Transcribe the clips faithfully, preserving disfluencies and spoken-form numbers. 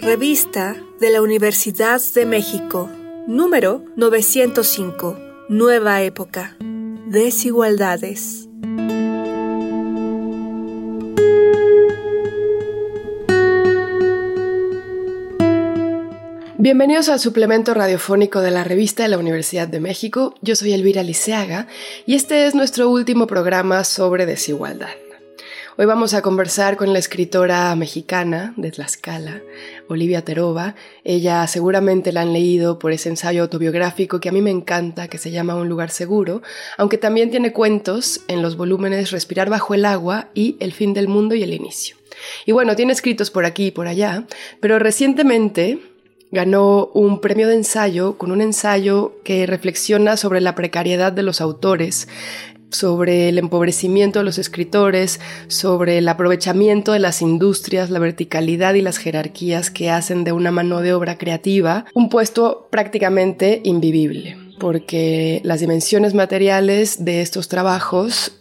Revista de la Universidad de México, número novecientos cinco, Nueva Época, Desigualdades. Bienvenidos al suplemento radiofónico de la Revista de la Universidad de México. Yo soy Elvira Liceaga y este es nuestro último programa sobre desigualdad. Hoy vamos a conversar con la escritora mexicana de Tlaxcala, Olivia Terova. Ella seguramente la han leído por ese ensayo autobiográfico que a mí me encanta, que se llama Un lugar seguro, aunque también tiene cuentos en los volúmenes Respirar bajo el agua y El fin del mundo y el inicio. Y bueno, tiene escritos por aquí y por allá, pero recientemente ganó un premio de ensayo con un ensayo que reflexiona sobre la precariedad de los autores, sobre el empobrecimiento de los escritores, sobre el aprovechamiento de las industrias, la verticalidad y las jerarquías que hacen de una mano de obra creativa un puesto prácticamente invivible, porque las dimensiones materiales de estos trabajos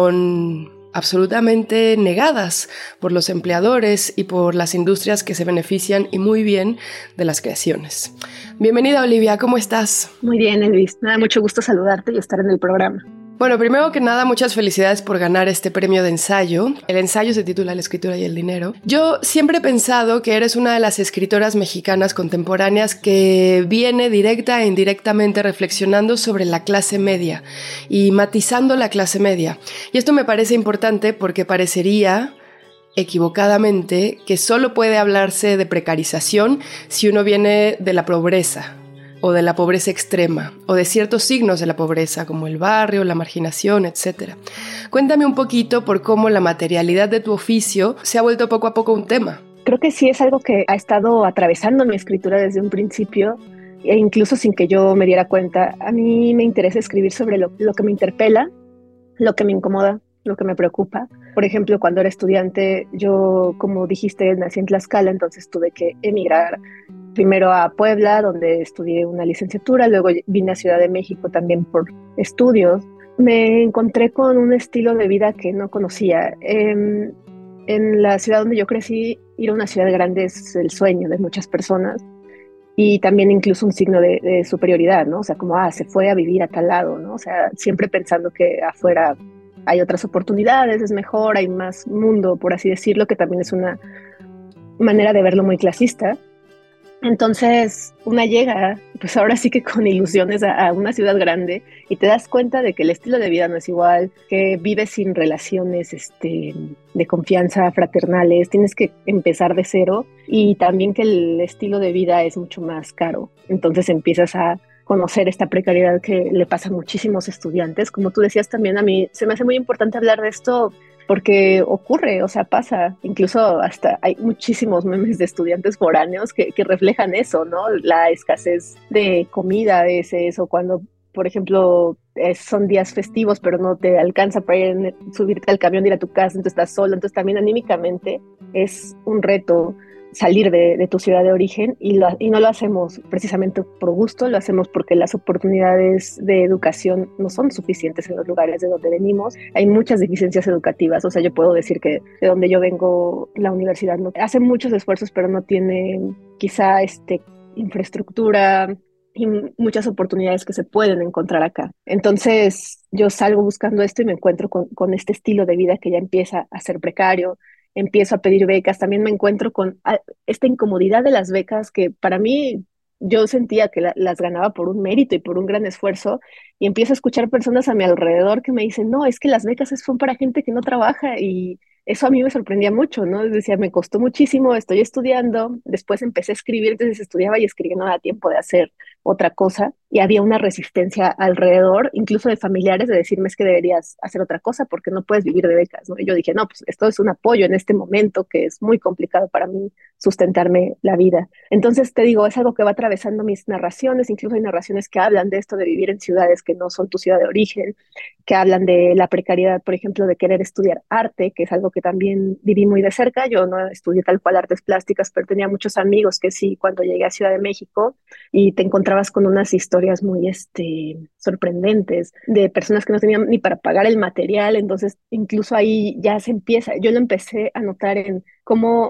son absolutamente negadas por los empleadores y por las industrias que se benefician y muy bien de las creaciones. Bienvenida, Olivia, ¿cómo estás? Muy bien, Elvis. Me da mucho gusto saludarte y estar en el programa. Bueno, primero que nada, muchas felicidades por ganar este premio de ensayo. El ensayo se titula La escritura y el dinero. Yo siempre he pensado que eres una de las escritoras mexicanas contemporáneas que viene directa e indirectamente reflexionando sobre la clase media y matizando la clase media. Y esto me parece importante porque parecería equivocadamente que solo puede hablarse de precarización si uno viene de la pobreza, o de la pobreza extrema, o de ciertos signos de la pobreza, como el barrio, la marginación, etcétera. Cuéntame un poquito por cómo la materialidad de tu oficio se ha vuelto poco a poco un tema. Creo que sí es algo que ha estado atravesando mi escritura desde un principio, e incluso sin que yo me diera cuenta. A mí me interesa escribir sobre lo, lo que me interpela, lo que me incomoda, lo que me preocupa. Por ejemplo, cuando era estudiante, yo, como dijiste, nací en Tlaxcala, entonces tuve que emigrar primero a Puebla, donde estudié una licenciatura, luego vine a Ciudad de México también por estudios. Me encontré con un estilo de vida que no conocía. Eh, en la ciudad donde yo crecí, ir a una ciudad grande es el sueño de muchas personas y también incluso un signo de, de superioridad, ¿no? O sea, como, ah, se fue a vivir a tal lado, ¿no? O sea, siempre pensando que afuera hay otras oportunidades, es mejor, hay más mundo, por así decirlo, que también es una manera de verlo muy clasista. Entonces una llega, pues ahora sí que con ilusiones a, a una ciudad grande y te das cuenta de que el estilo de vida no es igual, que vives sin relaciones este, de confianza fraternales, tienes que empezar de cero y también que el estilo de vida es mucho más caro. Entonces empiezas a conocer esta precariedad que le pasa a muchísimos estudiantes. Como tú decías también, a mí se me hace muy importante hablar de esto porque ocurre, o sea, pasa. Incluso hasta hay muchísimos memes de estudiantes foráneos que, que reflejan eso, ¿no? La escasez de comida a veces, o cuando, por ejemplo, es, son días festivos, pero no te alcanza para ir en, subirte al camión, ir a tu casa, entonces estás solo. Entonces también anímicamente es un reto salir de, de tu ciudad de origen y, lo, y no lo hacemos precisamente por gusto, lo hacemos porque las oportunidades de educación no son suficientes en los lugares de donde venimos. Hay muchas deficiencias educativas, o sea, yo puedo decir que de donde yo vengo, la universidad no hace muchos esfuerzos, pero no tiene quizá este, infraestructura y muchas oportunidades que se pueden encontrar acá. Entonces yo salgo buscando esto y me encuentro con, con este estilo de vida que ya empieza a ser precario. Empiezo a pedir becas, también me encuentro con esta incomodidad de las becas que para mí yo sentía que la, las ganaba por un mérito y por un gran esfuerzo, y empiezo a escuchar personas a mi alrededor que me dicen, no, es que las becas son para gente que no trabaja, y eso a mí me sorprendía mucho, ¿no? Decía, me costó muchísimo, estoy estudiando, después empecé a escribir, entonces estudiaba y escribía, no da tiempo de hacer otra cosa, y había una resistencia alrededor, incluso de familiares, de decirme es que deberías hacer otra cosa porque no puedes vivir de becas, ¿no? Y yo dije, no, pues esto es un apoyo en este momento que es muy complicado para mí sustentarme la vida. Entonces te digo, es algo que va atravesando mis narraciones, incluso hay narraciones que hablan de esto de vivir en ciudades que no son tu ciudad de origen, que hablan de la precariedad, por ejemplo, de querer estudiar arte, que es algo que también viví muy de cerca. Yo no estudié tal cual artes plásticas, pero tenía muchos amigos que sí, cuando llegué a Ciudad de México, y te encontrabas con unas historias muy este, sorprendentes de personas que no tenían ni para pagar el material. Entonces incluso ahí ya se empieza, yo lo empecé a notar en cómo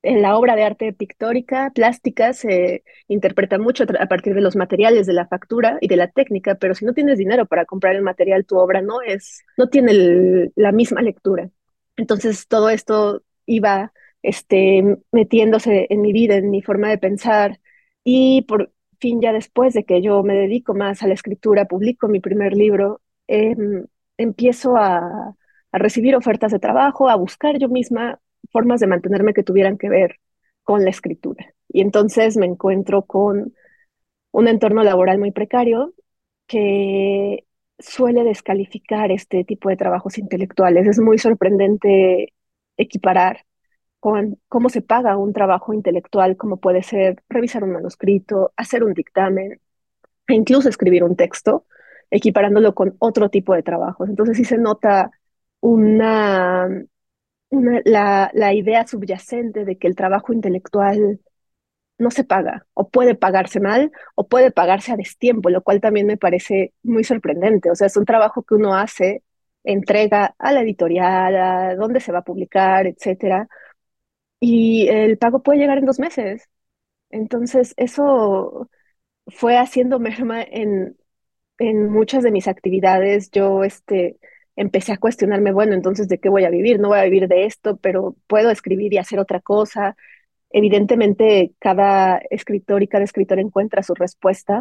En la obra de arte pictórica, plástica, se interpreta mucho a, tra- a partir de los materiales, de la factura y de la técnica, pero si no tienes dinero para comprar el material, tu obra no es, no tiene el- la misma lectura. Entonces, todo esto iba, este, metiéndose en mi vida, en mi forma de pensar, y por fin, ya después de que yo me dedico más a la escritura, publico mi primer libro, em, empiezo a a recibir ofertas de trabajo, a buscar yo misma formas de mantenerme que tuvieran que ver con la escritura. Y entonces me encuentro con un entorno laboral muy precario que suele descalificar este tipo de trabajos intelectuales. Es muy sorprendente equiparar con cómo se paga un trabajo intelectual, como puede ser revisar un manuscrito, hacer un dictamen e incluso escribir un texto, equiparándolo con otro tipo de trabajos. Entonces sí se nota una una- la, la idea subyacente de que el trabajo intelectual no se paga, o puede pagarse mal, o puede pagarse a destiempo, lo cual también me parece muy sorprendente. O sea, es un trabajo que uno hace, entrega a la editorial, a dónde se va a publicar, etcétera, y el pago puede llegar en dos meses. Entonces, eso fue haciendo merma en, en muchas de mis actividades. Yo, este, empecé a cuestionarme, bueno, entonces, ¿de qué voy a vivir? No voy a vivir de esto, pero puedo escribir y hacer otra cosa. Evidentemente, cada escritor y cada escritor encuentra su respuesta,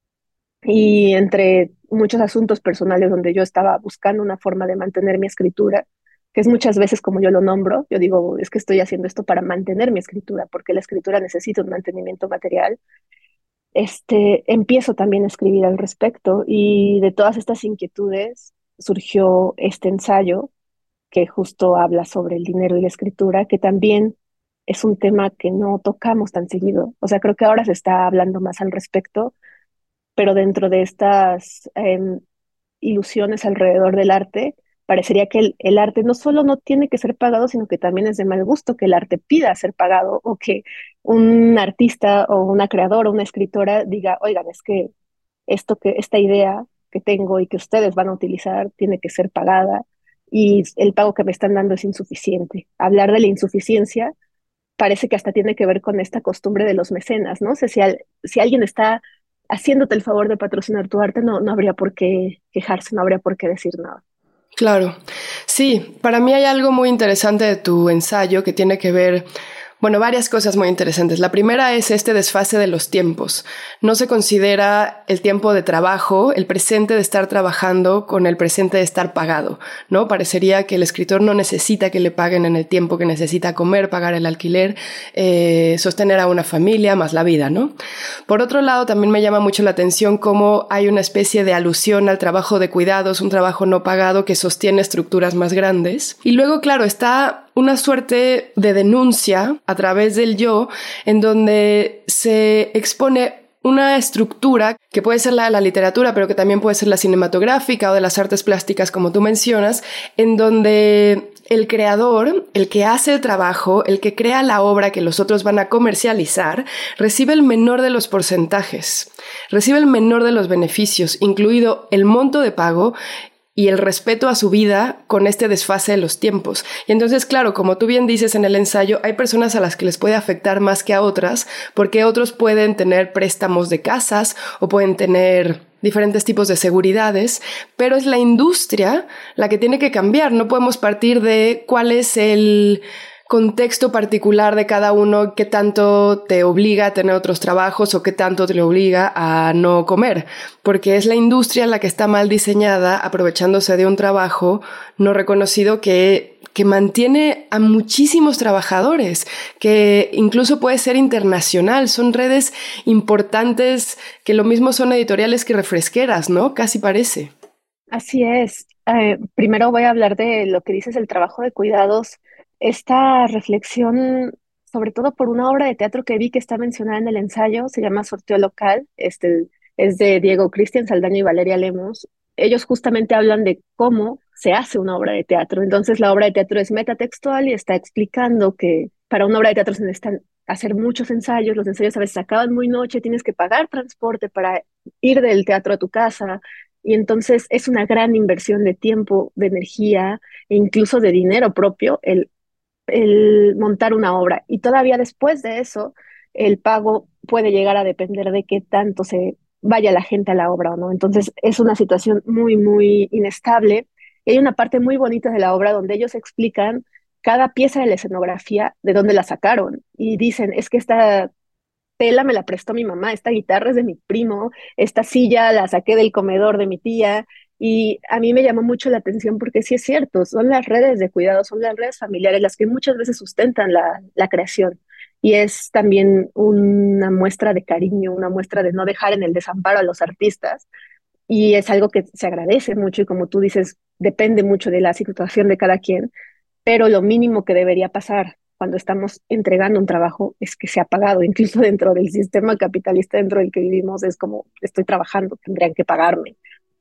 y entre muchos asuntos personales donde yo estaba buscando una forma de mantener mi escritura, que es muchas veces como yo lo nombro, yo digo, es que estoy haciendo esto para mantener mi escritura, porque la escritura necesita un mantenimiento material. Este, empiezo también a escribir al respecto, y de todas estas inquietudes surgió este ensayo que justo habla sobre el dinero y la escritura, que también es un tema que no tocamos tan seguido. O sea, creo que ahora se está hablando más al respecto, pero dentro de estas em, ilusiones alrededor del arte, parecería que el, el arte no solo no tiene que ser pagado, sino que también es de mal gusto que el arte pida ser pagado, o que un artista o una creadora o una escritora diga, oigan, es que esto que, esta idea que tengo y que ustedes van a utilizar tiene que ser pagada, y el pago que me están dando es insuficiente. Hablar de la insuficiencia parece que hasta tiene que ver con esta costumbre de los mecenas, ¿no? O sea, si, al- si alguien está haciéndote el favor de patrocinar tu arte, no, no habría por qué quejarse, no habría por qué decir nada. Claro. Sí, para mí hay algo muy interesante de tu ensayo que tiene que ver, bueno, varias cosas muy interesantes. La primera es este desfase de los tiempos. No se considera el tiempo de trabajo, el presente de estar trabajando con el presente de estar pagado, ¿no? Parecería que el escritor no necesita que le paguen en el tiempo que necesita comer, pagar el alquiler, eh, sostener a una familia, más la vida, ¿no? Por otro lado, también me llama mucho la atención cómo hay una especie de alusión al trabajo de cuidados, un trabajo no pagado que sostiene estructuras más grandes. Y luego, claro, está una suerte de denuncia a través del yo, en donde se expone una estructura que puede ser la de la literatura, pero que también puede ser la cinematográfica o de las artes plásticas, como tú mencionas, en donde el creador, el que hace el trabajo, el que crea la obra que los otros van a comercializar, recibe el menor de los porcentajes, recibe el menor de los beneficios, incluido el monto de pago y el respeto a su vida con este desfase de los tiempos. Y entonces, claro, como tú bien dices en el ensayo, hay personas a las que les puede afectar más que a otras, porque otros pueden tener préstamos de casas o pueden tener diferentes tipos de seguridades, pero es la industria la que tiene que cambiar. No podemos partir de cuál es el contexto particular de cada uno, qué tanto te obliga a tener otros trabajos o qué tanto te obliga a no comer, porque es la industria la que está mal diseñada, aprovechándose de un trabajo no reconocido que, que mantiene a muchísimos trabajadores, que incluso puede ser internacional. Son redes importantes que lo mismo son editoriales que refresqueras, ¿no? Casi parece. Así es. Eh, primero voy a hablar de lo que dices, el trabajo de cuidados. Esta reflexión, sobre todo por una obra de teatro que vi que está mencionada en el ensayo, se llama Sorteo Local, este, es de Diego Cristian Saldaña y Valeria Lemos. Ellos justamente hablan de cómo se hace una obra de teatro. Entonces, la obra de teatro es metatextual y está explicando que para una obra de teatro se necesitan hacer muchos ensayos. Los ensayos a veces acaban muy noche, tienes que pagar transporte para ir del teatro a tu casa, y entonces es una gran inversión de tiempo, de energía e incluso de dinero propio el el montar una obra. Y todavía después de eso, el pago puede llegar a depender de qué tanto se vaya la gente a la obra o no. Entonces es una situación muy, muy inestable. Y hay una parte muy bonita de la obra donde ellos explican cada pieza de la escenografía, de dónde la sacaron. Y dicen, es que esta tela me la prestó mi mamá, esta guitarra es de mi primo, esta silla la saqué del comedor de mi tía. Y a mí me llamó mucho la atención porque sí es cierto, son las redes de cuidado, son las redes familiares las que muchas veces sustentan la, la creación. Y es también una muestra de cariño, una muestra de no dejar en el desamparo a los artistas. Y es algo que se agradece mucho y como tú dices, depende mucho de la situación de cada quien, pero lo mínimo que debería pasar cuando estamos entregando un trabajo es que sea pagado, incluso dentro del sistema capitalista dentro del que vivimos, es como estoy trabajando, tendrían que pagarme.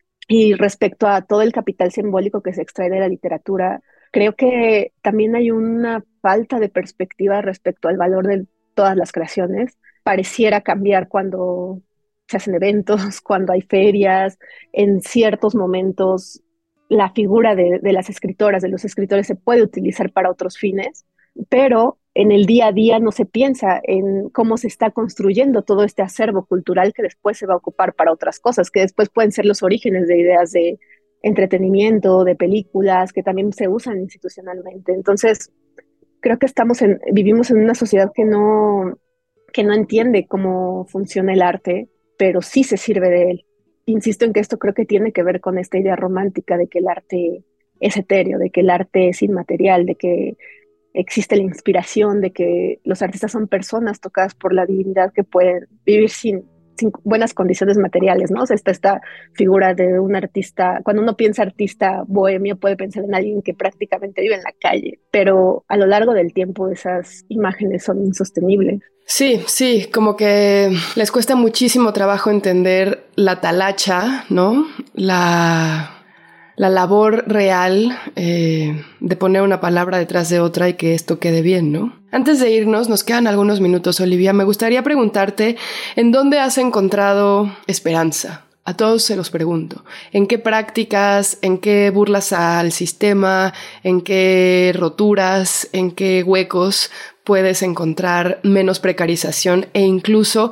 Y respecto a todo el capital simbólico que se extrae de la literatura, creo que también hay una falta de perspectiva respecto al valor de todas las creaciones. Pareciera cambiar cuando se hacen eventos, cuando hay ferias, en ciertos momentos la figura de, de las escritoras, de los escritores se puede utilizar para otros fines, pero en el día a día no se piensa en cómo se está construyendo todo este acervo cultural que después se va a ocupar para otras cosas, que después pueden ser los orígenes de ideas de entretenimiento, de películas, que también se usan institucionalmente. Entonces, creo que estamos en, vivimos en una sociedad que no, que no entiende cómo funciona el arte, pero sí se sirve de él. Insisto en que esto creo que tiene que ver con esta idea romántica de que el arte es etéreo, de que el arte es inmaterial, de que existe la inspiración, de que los artistas son personas tocadas por la divinidad que pueden vivir sin, sin buenas condiciones materiales, ¿no? O sea, está esta figura de un artista, cuando uno piensa artista bohemio puede pensar en alguien que prácticamente vive en la calle, pero a lo largo del tiempo esas imágenes son insostenibles. Sí, sí, como que les cuesta muchísimo trabajo entender la talacha, ¿no? La... la labor real eh, de poner una palabra detrás de otra y que esto quede bien, ¿no? Antes de irnos, nos quedan algunos minutos, Olivia. Me gustaría preguntarte, ¿en dónde has encontrado esperanza? A todos se los pregunto. ¿En qué prácticas, en qué burlas al sistema, en qué roturas, en qué huecos puedes encontrar menos precarización e incluso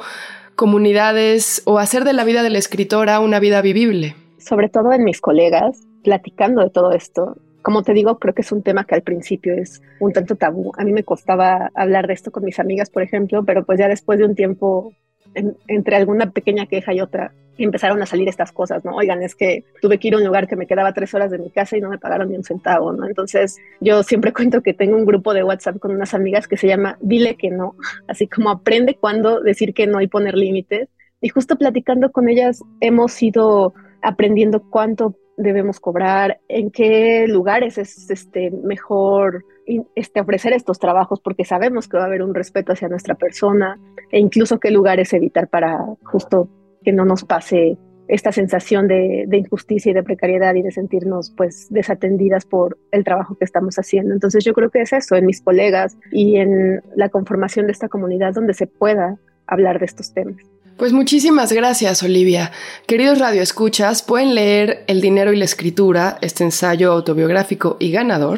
comunidades o hacer de la vida de la escritora una vida vivible? Sobre todo en mis colegas, platicando de todo esto. Como te digo, creo que es un tema que al principio es un tanto tabú. A mí me costaba hablar de esto con mis amigas, por ejemplo, pero pues ya después de un tiempo, en, entre alguna pequeña queja y otra, empezaron a salir estas cosas, ¿no? Oigan, es que tuve que ir a un lugar que me quedaba tres horas de mi casa y no me pagaron ni un centavo, ¿no? Entonces, yo siempre cuento que tengo un grupo de WhatsApp con unas amigas que se llama Dile que no, así como aprende cuándo decir que no y poner límites. Y justo platicando con ellas hemos ido aprendiendo cuánto debemos cobrar, en qué lugares es este, mejor este, ofrecer estos trabajos, porque sabemos que va a haber un respeto hacia nuestra persona, e incluso qué lugares evitar para justo que no nos pase esta sensación de, de injusticia y de precariedad y de sentirnos pues desatendidas por el trabajo que estamos haciendo. Entonces yo creo que es eso, en mis colegas y en la conformación de esta comunidad donde se pueda hablar de estos temas. Pues muchísimas gracias, Olivia. Queridos radioescuchas, pueden leer El dinero y la escritura, este ensayo autobiográfico y ganador,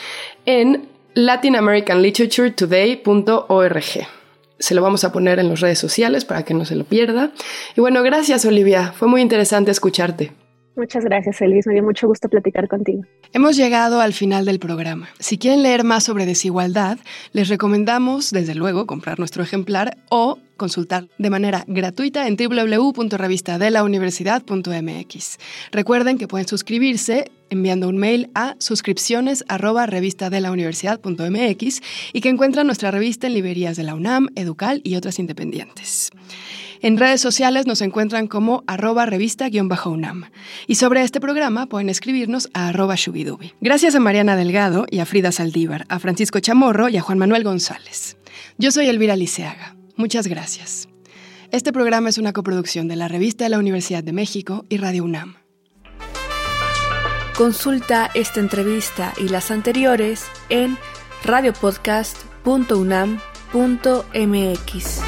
en latin american literature today punto org. Se lo vamos a poner en las redes sociales para que no se lo pierda. Y bueno, gracias, Olivia. Fue muy interesante escucharte. Muchas gracias, Elvis. Me dio mucho gusto platicar contigo. Hemos llegado al final del programa. Si quieren leer más sobre desigualdad, les recomendamos, desde luego, comprar nuestro ejemplar o consultar de manera gratuita en doble u doble u doble u punto revista de la universidad punto m x. Recuerden que pueden suscribirse enviando un mail a suscripciones arroba revista de la universidad punto m x y que encuentran nuestra revista en librerías de la UNAM, Educal y otras independientes. En redes sociales nos encuentran como arroba revista-unam. Y sobre este programa pueden escribirnos a arroba shubidubi. Gracias a Mariana Delgado y a Frida Saldívar, a Francisco Chamorro y a Juan Manuel González. Yo soy Elvira Liceaga. Muchas gracias. Este programa es una coproducción de la Revista de la Universidad de México y Radio UNAM. Consulta esta entrevista y las anteriores en radiopodcast punto unam punto m x.